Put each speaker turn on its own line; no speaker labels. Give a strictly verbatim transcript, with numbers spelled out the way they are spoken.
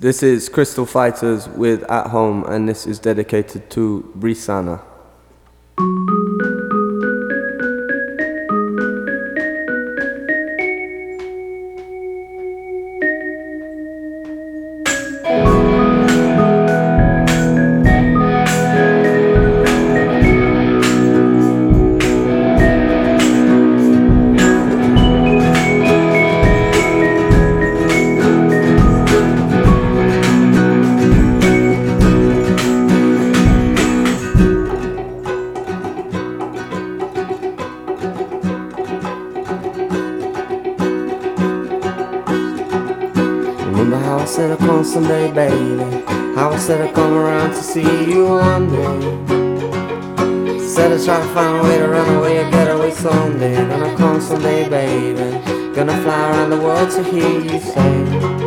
This is Crystal Fighters with At Home, and this is dedicated to Brisana. Remember how I said I'd come someday, baby? How I said I'd come around to see you one day. Said I'd try to find a way to run away or get away someday. Gonna come someday, baby. Gonna fly around the world to hear you say